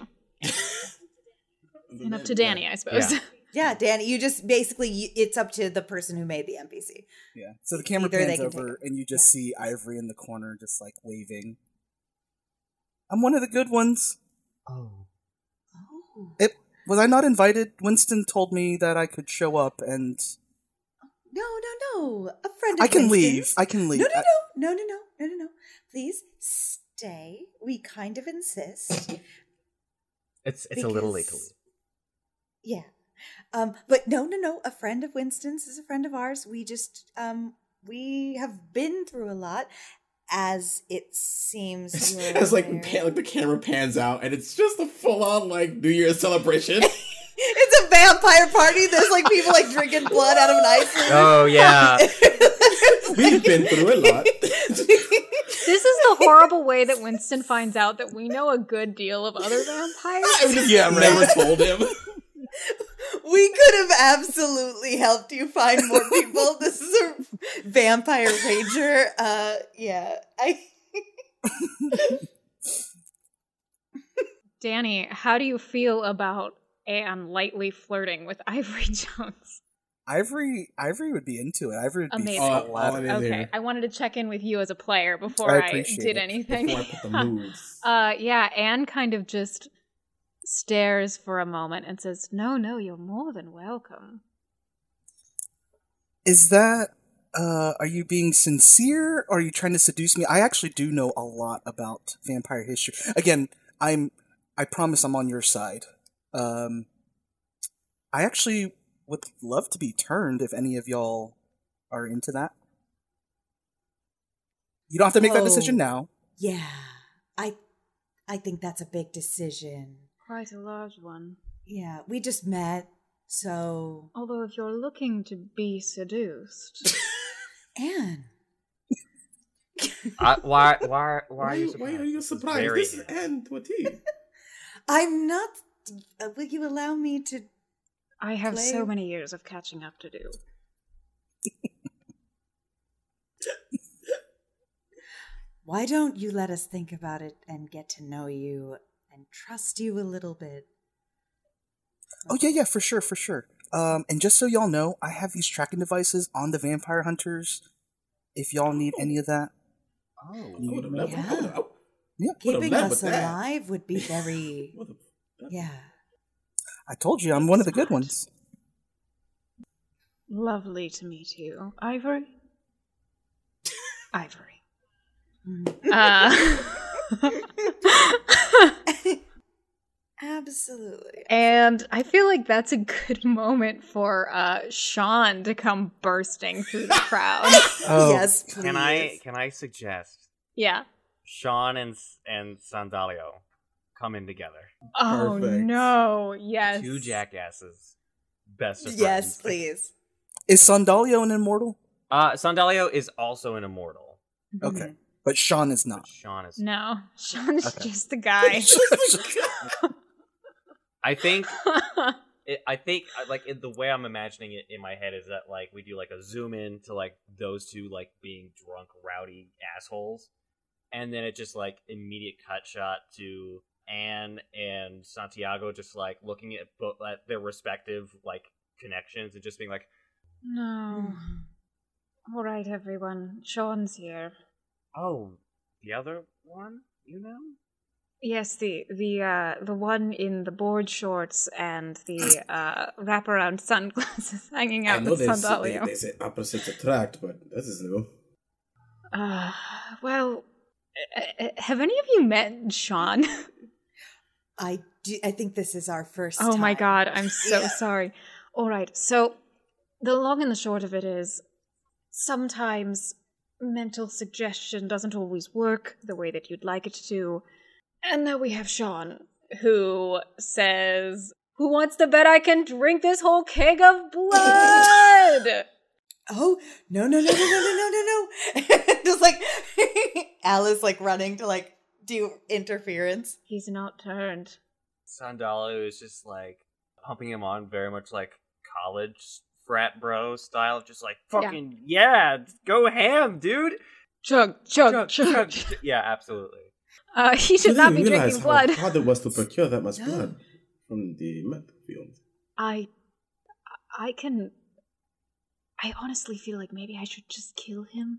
and up to Danny, I suppose. Yeah. Yeah, Danny. You just basically you, it's up to the person who made the N P C. Yeah. So the camera Either they pans can take over, it. and you just see Ivory in the corner, just like waving. I'm one of the good ones. Oh. Oh. It was I not invited? Winston told me that I could show up, and No, no, no. A friend of I can leave. Winston's. I can leave. No, no, I- no, no, no, no, no, no, no. Please stay. We kind of insist. It's it's a little late to Because- leave. Yeah. Um, but no, no, no. A friend of Winston's is a friend of ours. We just um we have been through a lot, as it seems. you're It's like, aware. pan, like the camera pans out, and it's just a full on like New Year's celebration. It's a vampire party. There's like people like drinking blood out of an ice cream. Oh yeah. We've been through a lot. This is the horrible way that Winston finds out that we know a good deal of other vampires. I just yeah, never told him. We could have absolutely helped you find more people. This is a vampire rager. Uh, yeah, I. Danny, how do you feel about Anne lightly flirting with Ivory Jones? Ivory, Ivory would be into it. Ivory would be Amazing. so Oh, glad. oh, it is Okay, here. I wanted to check in with you as a player before I I, appreciate did it. anything. Before I put the moves. uh, yeah, Anne kind of just stares for a moment and says, "No, no, you're more than welcome." Is that? Uh, are you being sincere? Or are you trying to seduce me? I actually do know a lot about vampire history. Again, I'm. I promise I'm on your side. Um, I actually would love to be turned if any of y'all are into that. You don't have to make that decision Oh. now. Yeah, I, I think that's a big decision. Quite a large one. Yeah, we just met, so Although, if you're looking to be seduced, Anne. I, why why why are you why surprised? are you This is surprised? very- This is Anne to a T. I'm not. Uh, will you allow me to? I have Play- so many years of catching up to do. why don't you let us think about it and get to know you and trust you a little bit? Oh, yeah, yeah, for sure, for sure. Um, and just so y'all know, I have these tracking devices on the vampire hunters. If y'all need any of that. Oh, you would've know. loved- I would've- I- Yeah. Keeping led us with that. alive would be very, yeah. I told you, I'm one of the good ones. Lovely to meet you, Ivory. Ivory. Uh, Absolutely. and I feel like that's a good moment for uh, Sean to come bursting through the crowd. Oh. Yes, please. Can I can I suggest Yeah. Sean and and Sandalio come in together? Oh Perfect. no! Yes. Two jackasses, best of Yes, friends. please. Is Sandalio an immortal? Uh, Sandalio is also an immortal. Okay. But Sean is not. Sean is. No, Sean's Okay. just the guy. I think. It, I think uh, like in the way I'm imagining it in my head is that like we do like a zoom in to like those two like being drunk rowdy assholes, and then it just like immediate cut shot to Anne and Santiago just like looking at both at their respective like connections and just being like, No. All right, everyone. Sean's here. oh, the other one, you know? Yes, the the uh, the one in the board shorts and the uh, wraparound sunglasses hanging I out know with they say, they, Sandalio. they say opposites attract, but this is new. Uh, well, uh, uh, have any of you met Sean? I do, I think this is our first Oh my time. god, I'm so Yeah. sorry. All right, so the long and the short of it is sometimes mental suggestion doesn't always work the way that you'd like it to. And now we have Sean, who says, "Who wants to bet I can drink this whole keg of blood?" Oh, no, no, no, no, no, no, no, no, no. Just like Alice like running to like do interference. He's not turned. Sandalio is just like pumping him on very much like college frat bro style, just like fucking yeah, go ham, dude. Chug, chug, chug. chug. Yeah, absolutely. Uh, he You should not be didn't realize drinking blood. how hard it was to procure that much No. blood from the meth field. I, I can. I honestly feel like maybe I should just kill him.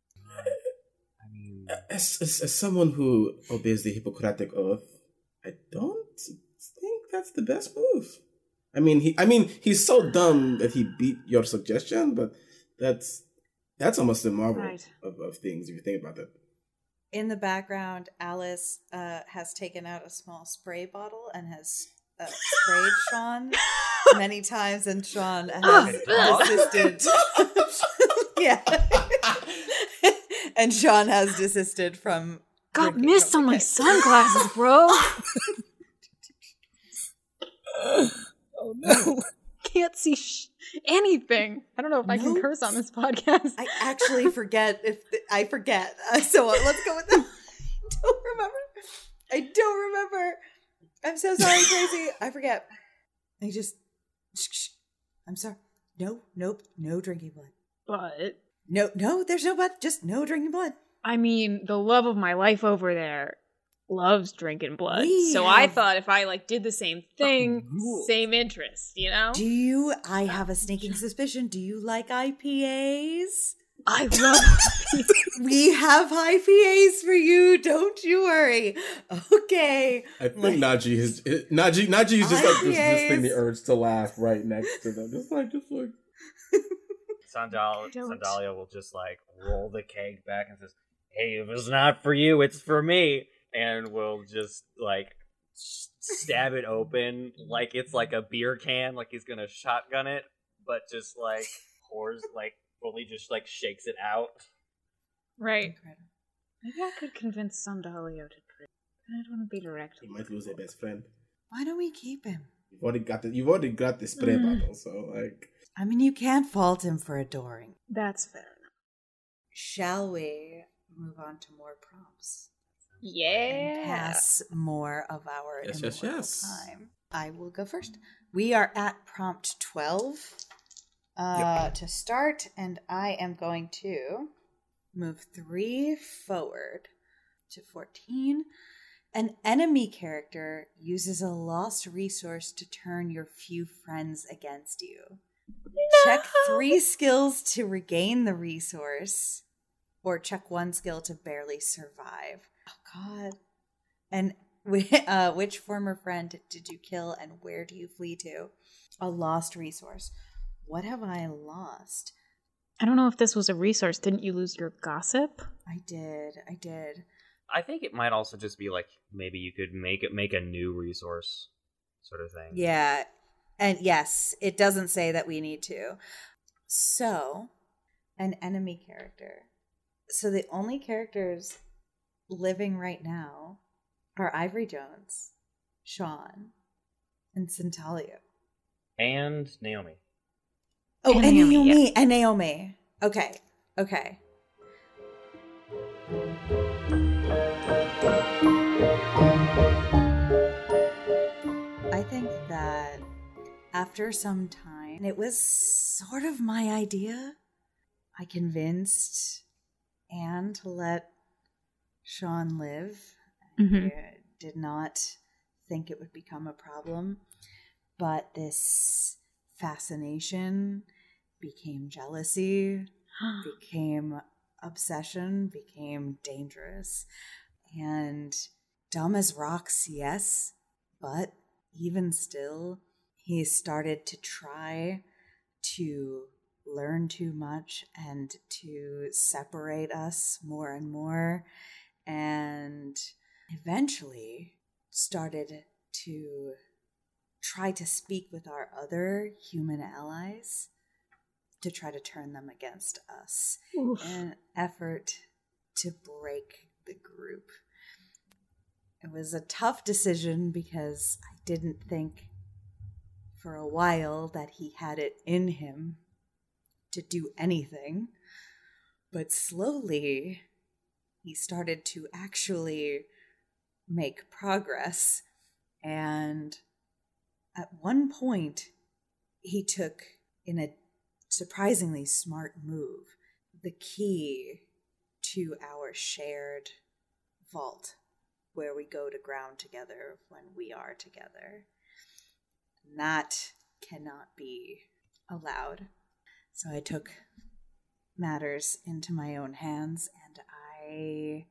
I mean, As, as, as someone who obeys the Hippocratic oath, I don't think that's the best move. I mean, he. I mean, he's so dumb that he beat your suggestion, but that's that's almost a marvel Right. of, of things if you think about it. In the background, Alice uh, has taken out a small spray bottle and has uh, sprayed Sean many times, and Sean has desisted. Yeah. And Sean has desisted from. Got drinking mist from on the my keg. sunglasses, bro. Oh no. Can't see sh- anything. I don't know if I can Nope. curse on this podcast. I actually forget if th- I forget. Uh, so uh, let's go with that. I don't remember. I don't remember. I'm so sorry, Tracy. I forget. I just. Shh, shh. I'm sorry. No, nope, no drinking blood. But No, no, there's no but. Just no drinking blood. I mean, the love of my life over there loves drinking blood. We so I have- thought if I like did the same thing, same interest, you know? Do you? I have a sneaking suspicion. Do you like I P As? I love We have I P As for you. Don't you worry. Okay. I think Najee is it- Najee. Najee is just like resisting the urge to laugh right next to them. Just like, just like. Sandal- Don't. Sandalio will just like roll the keg back and says, "Hey, if it's not for you, it's for me," and will just like s- stab it open like it's like a beer can, like he's gonna shotgun it, but just like pours like fully just like shakes it out. Right. Maybe I could convince Sandalio to drink. I don't want to be direct. You might lose a best friend. Why don't we keep him? You've already got the. You've already got the spray Mm. bottle, so like. I mean, you can't fault him for adoring. That's fair enough. Shall we move on to more prompts? And Yeah. pass more of our Yes, yes, immortal yes. time. I will go first. We are at prompt twelve uh, to start, and I am going to move three forward to fourteen. An enemy character uses a lost resource to turn your few friends against you. No! Check three skills to regain the resource, or check one skill to barely survive. Oh, God. And uh, which former friend did you kill, and where do you flee to? A lost resource. What have I lost? I don't know if this was a resource. Didn't you lose your gossip? I did. I did. I think it might also just be like maybe you could make it make a new resource sort of thing. Yeah. And yes, it doesn't say that we need to. So, an enemy character. So the only characters living right now are Ivory Jones, Sean, and Centalio. And Naomi. Oh, And and Naomi, Naomi. yeah. And Naomi. Okay. Okay. I think that after some time, it was sort of my idea. I convinced Anne to let Sean live. Mhm. I did not think it would become a problem. But this fascination became jealousy, became obsession, became dangerous. And dumb as rocks, yes, but even still, he started to try to learn too much and to separate us more and more, and eventually started to try to speak with our other human allies to try to turn them against us Oof. in an effort to break the group. It was a tough decision because I didn't think for a while that he had it in him to do anything. But slowly, he started to actually make progress. And at one point, he took, in a surprisingly smart move, the key to our shared vault, where we go to ground together when we are together. And that cannot be allowed. So I took matters into my own hands, and I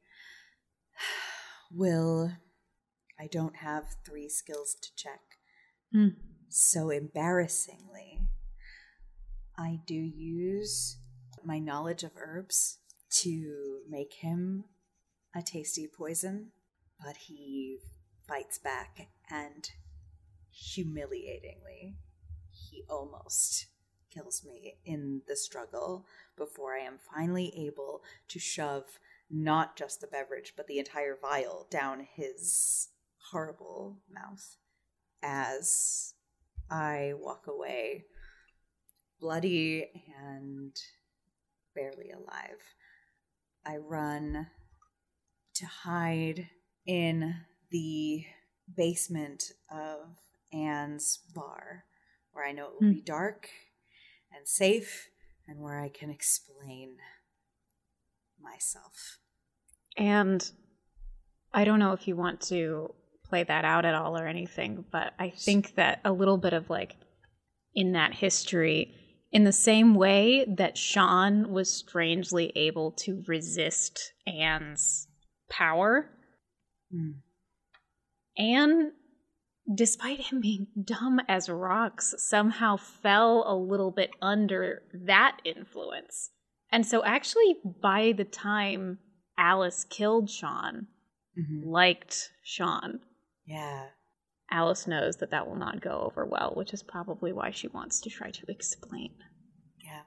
will... I don't have three skills to check. Mm. So embarrassingly, I do use my knowledge of herbs to make him a tasty poison, but he fights back, and humiliatingly, he almost kills me in the struggle before I am finally able to shove not just the beverage, but the entire vial down his horrible mouth as I walk away, bloody and barely alive. I run to hide in the basement of Anne's bar, where I know it will Hmm. be dark and safe, and where I can explain myself. And I don't know if you want to play that out at all or anything, but I think that a little bit of like in that history, in the same way that Sean was strangely able to resist Anne's power, Mm. Anne, despite him being dumb as rocks, somehow fell a little bit under that influence. And so actually by the time Alice killed Sean, Mhm. liked Sean, Yeah. Alice knows that that will not go over well, which is probably why she wants to try to explain. Yeah.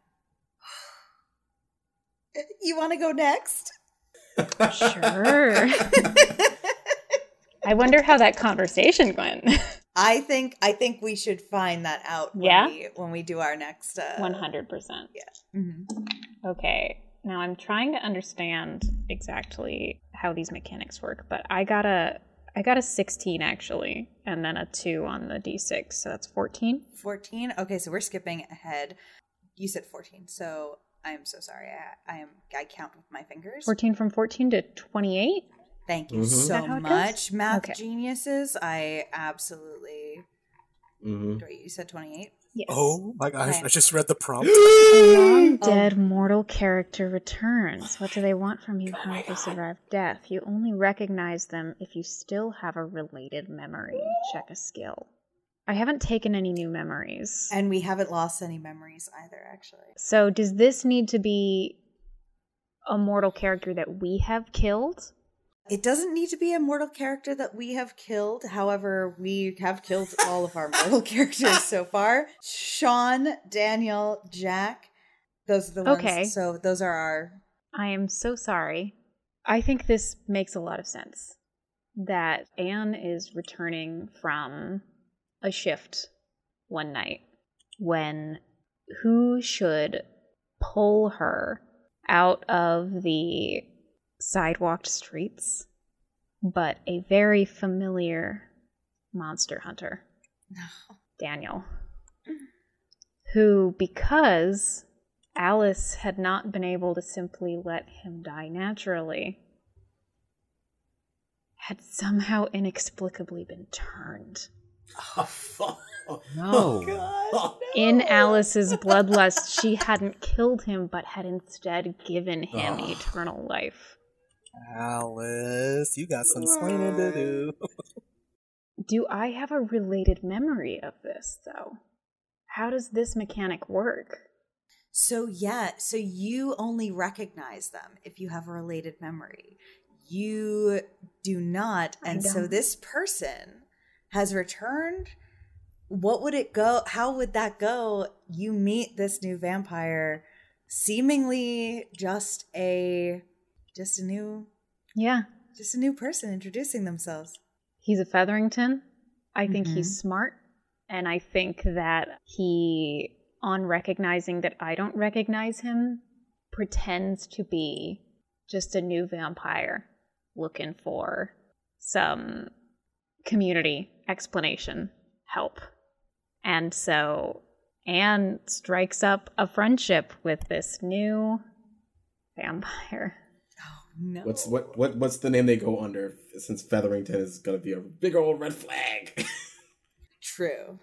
You want to go next? Sure. I wonder how that conversation went. I think I think we should find that out when Yeah? we when we do our next uh one hundred percent. Yeah. Mhm. Okay. Now I'm trying to understand exactly how these mechanics work, but I got a I got a sixteen actually, and then a two on the d six, so that's fourteen. fourteen. Okay, so we're skipping ahead. You said fourteen. So I'm so sorry. I, I am I count with my fingers. fourteen from fourteen to twenty-eight? Thank you Mhm. Is that so how it goes? much, math Okay. geniuses. I absolutely. Mm-hmm. Wait, you said twenty-eight? Yes. Oh my gosh, Okay. I just read the prompt. A long Oh. dead mortal character returns. What do they want from you? How have they survived death? You only recognize them if you still have a related memory. Check a skill. I haven't taken any new memories. And we haven't lost any memories either, actually. So does this need to be a mortal character that we have killed? It doesn't need to be a mortal character that we have killed. However, we have killed all of our mortal characters so far. Sean, Daniel, Jack. Those are the ones. Okay. So those are our. I am so sorry. I think this makes a lot of sense. That Anne is returning from a shift one night when who should pull her out of the sidewalked streets but a very familiar monster hunter, No. Daniel, who, because Alice had not been able to simply let him die naturally, had somehow inexplicably been turned. Oh, fuck. No. God, In no. Alice's bloodlust, she hadn't killed him, but had instead given him Ugh. eternal life. Alice, you got some explaining to do. Do I have a related memory of this, though? How does this mechanic work? So, yeah. So you only recognize them if you have a related memory. You do not. I And so don't. this person has returned. What would it go? How would that go? You meet this new vampire, seemingly just a just a new Yeah, just a new person introducing themselves. he's a Featherington. I think Mhm. he's smart. And I think that he, on recognizing that I don't recognize him, pretends to be just a new vampire looking for some community explanation help. And so Anne strikes up a friendship with this new vampire. No. What's what what what's the name they go under? Since Featherington is gonna be a big old red flag. True.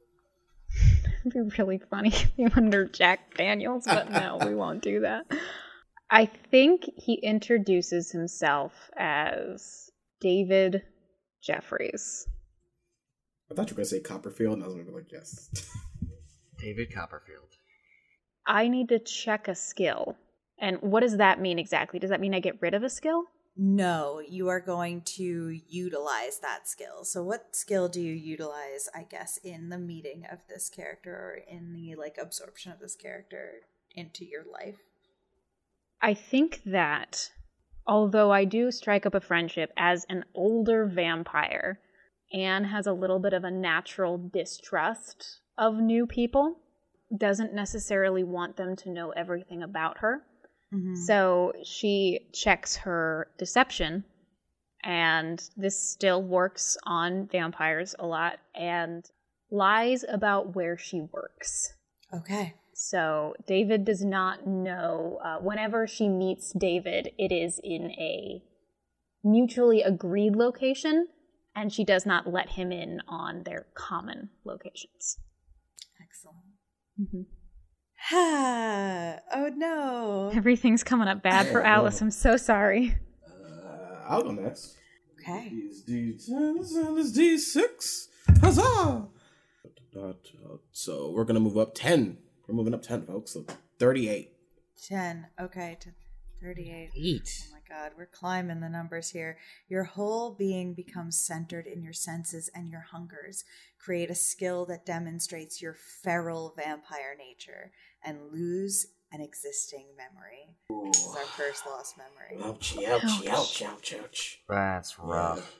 It'd be really funny if you under Jack Daniels, but no, we won't do that. I think he introduces himself as David Jeffries. I thought you were gonna say Copperfield, and I was gonna be like, yes. David Copperfield. I need to check a skill. And what does that mean exactly? Does that mean I get rid of a skill? No, you are going to utilize that skill. So what skill do you utilize, I guess, in the meeting of this character or in the like absorption of this character into your life? I think that although I do strike up a friendship as an older vampire, Anne has a little bit of a natural distrust of new people, doesn't necessarily want them to know everything about her. Mm-hmm. So she checks her deception, and this still works on vampires a lot, and lies about where she works. Okay. So David does not know. Uh, whenever she meets David, it is in a mutually agreed location, and she does not let him in on their common locations. Excellent. Mm-hmm. Ha! Oh no. Everything's coming up bad for Alice. I'm so sorry. Uh, I'll go next. Okay. These D tens and this D six. Huzzah! So we're gonna move up ten. We're moving up ten, folks. So thirty-eight. ten. Okay, to thirty-eight. Eight. Oh my god, we're climbing the numbers here. Your whole being becomes centered in your senses and your hungers. Create a skill that demonstrates your feral vampire nature and lose an existing memory. This is our first lost memory. Ouchie, ouchie, ouch, ouch, ouch. That's rough.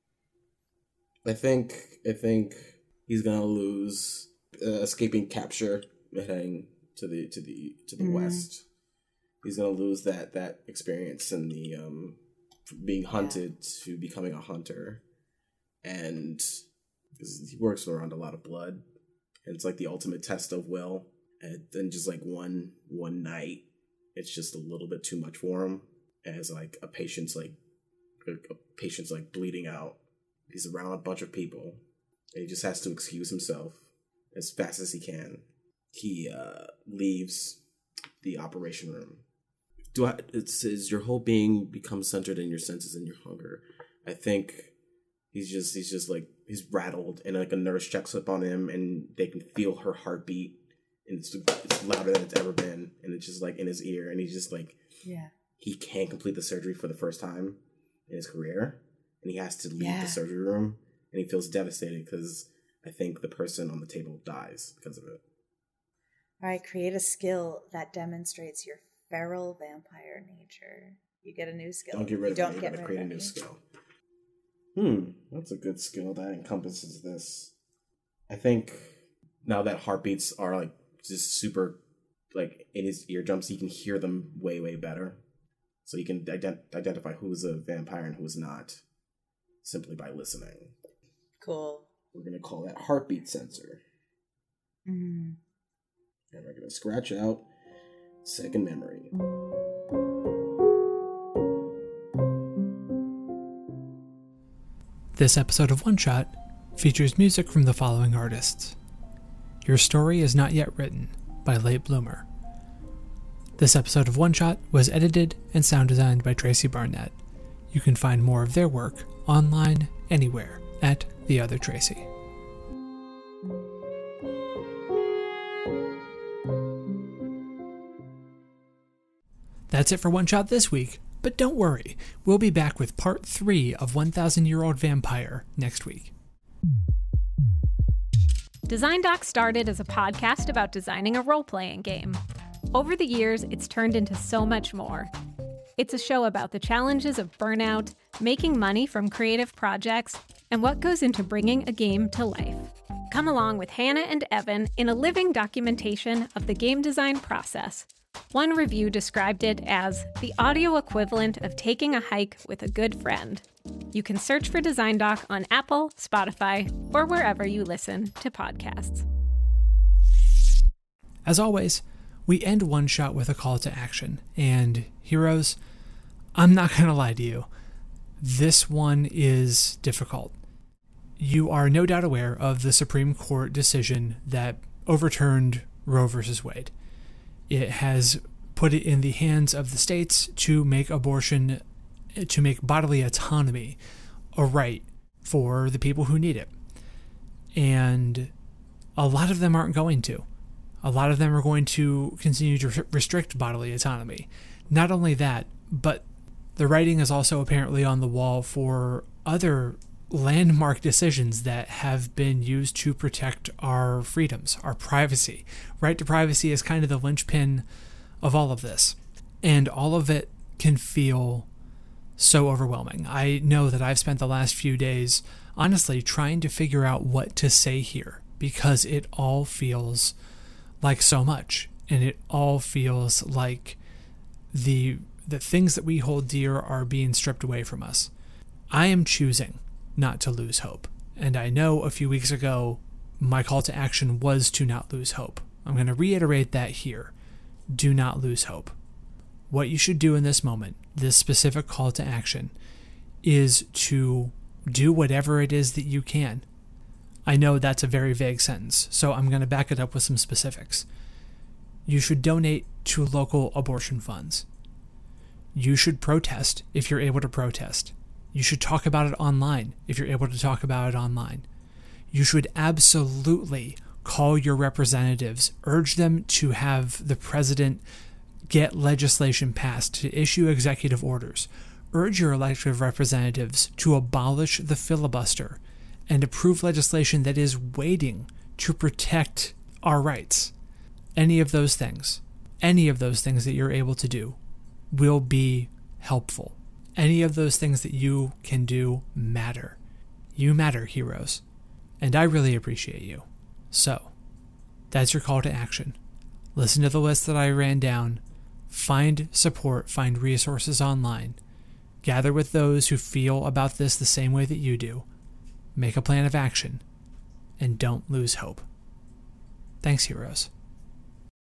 I think I think he's gonna lose uh, escaping capture, heading to the to the to the Mhm. west. He's gonna lose that that experience in the um being hunted to becoming a hunter, and because he works around a lot of blood, and it's like the ultimate test of will. And then just like one one night, it's just a little bit too much for him, as like a patient's like a, a patient's like bleeding out. He's around a bunch of people. And he just has to excuse himself as fast as he can. He uh, leaves the operation room. Do I, it says your whole being becomes centered in your senses and your hunger. I think he's just he's just like he's rattled, and like a nurse checks up on him, and they can feel her heartbeat, and it's, it's louder than it's ever been, and it's just like in his ear, and he's just like Yeah. he can't complete the surgery for the first time in his career, and he has to leave Yeah. the surgery room, and he feels devastated because I think the person on the table dies because of it. All right, create a skill that demonstrates your feral vampire nature. You get a new skill. Don't get rid you of don't it. You get gotta rid create a of new it. skill. Hmm, that's a good skill that encompasses this. I think now that heartbeats are like just super, like in his eardrums, he can hear them way, way better. So you can ident- identify who's a vampire and who's not simply by listening. Cool. We're going to call that heartbeat sensor. Mm. And we're going to scratch out second memory. This episode of One Shot features music from the following artists. Your Story Is Not Yet Written by Late Bloomer. This episode of One Shot was edited and sound designed by Tracy Barnett. You can find more of their work online anywhere at The Other Tracy. That's it for One Shot this week, but don't worry, we'll be back with part three of one thousand Year Old Vampire next week. Design Doc started as a podcast about designing a role-playing game. Over the years, it's turned into so much more. It's a show about the challenges of burnout, making money from creative projects, and what goes into bringing a game to life. Come along with Hannah and Evan in a living documentation of the game design process. One review described it as the audio equivalent of taking a hike with a good friend. You can search for Design Doc on Apple, Spotify, or wherever you listen to podcasts. As always, we end One Shot with a call to action. And heroes, I'm not going to lie to you. This one is difficult. You are no doubt aware of the Supreme Court decision that overturned Roe versus Wade. It has put it in the hands of the states to make abortion, to make bodily autonomy a right for the people who need it. And a lot of them aren't going to. A lot of them are going to continue to restrict bodily autonomy. Not only that, but the writing is also apparently on the wall for other landmark decisions that have been used to protect our freedoms, our privacy. Right to privacy is kind of the linchpin of all of this. And all of it can feel so overwhelming. I know that I've spent the last few days honestly trying to figure out what to say here, because it all feels like so much, and it all feels like the the things that we hold dear are being stripped away from us. I am choosing not to lose hope, and I know a few weeks ago my call to action was to not lose hope. I'm going to reiterate that here. Do not lose hope. What you should do in this moment, this specific call to action, is to do whatever it is that you can. I know that's a very vague sentence, so I'm going to back it up with some specifics. You should donate to local abortion funds. You should protest if you're able to protest. You should talk about it online if you're able to talk about it online. You should absolutely call your representatives, urge them to have the president get legislation passed, to issue executive orders. Urge your elected representatives to abolish the filibuster and approve legislation that is waiting to protect our rights. Any of those things, any of those things that you're able to do will be helpful. Any of those things that you can do matter. You matter, heroes. And I really appreciate you. So, that's your call to action. Listen to the list that I ran down. Find support, find resources online. Gather with those who feel about this the same way that you do. Make a plan of action. And don't lose hope. Thanks, heroes.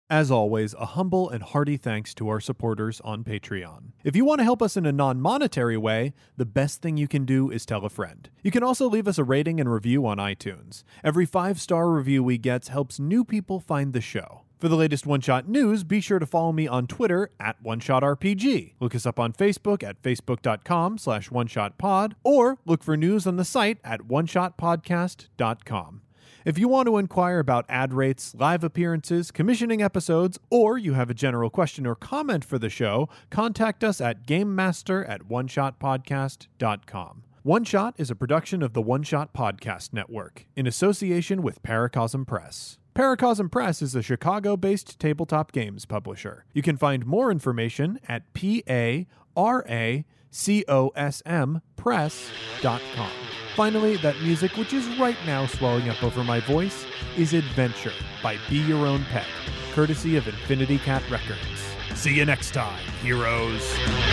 As always, a humble and hearty thanks to our supporters on Patreon. If you want to help us in a non-monetary way, the best thing you can do is tell a friend. You can also leave us a rating and review on iTunes. Every five-star review we get helps new people find the show. For the latest One Shot news, be sure to follow me on Twitter at OneShotRPG. Look us up on Facebook at facebook.com slash OneShotPod, or look for news on the site at one shot podcast dot com. If you want to inquire about ad rates, live appearances, commissioning episodes, or you have a general question or comment for the show, contact us at gamemaster at one shot podcast dot com. One Shot is a production of the One Shot Podcast Network, in association with Paracosm Press. Paracosm Press is a Chicago-based tabletop games publisher. You can find more information at P A R A C O S M press dot com. Finally, that music, which is right now swelling up over my voice, is Adventure by Be Your Own Pet, courtesy of Infinity Cat Records. See you next time, heroes.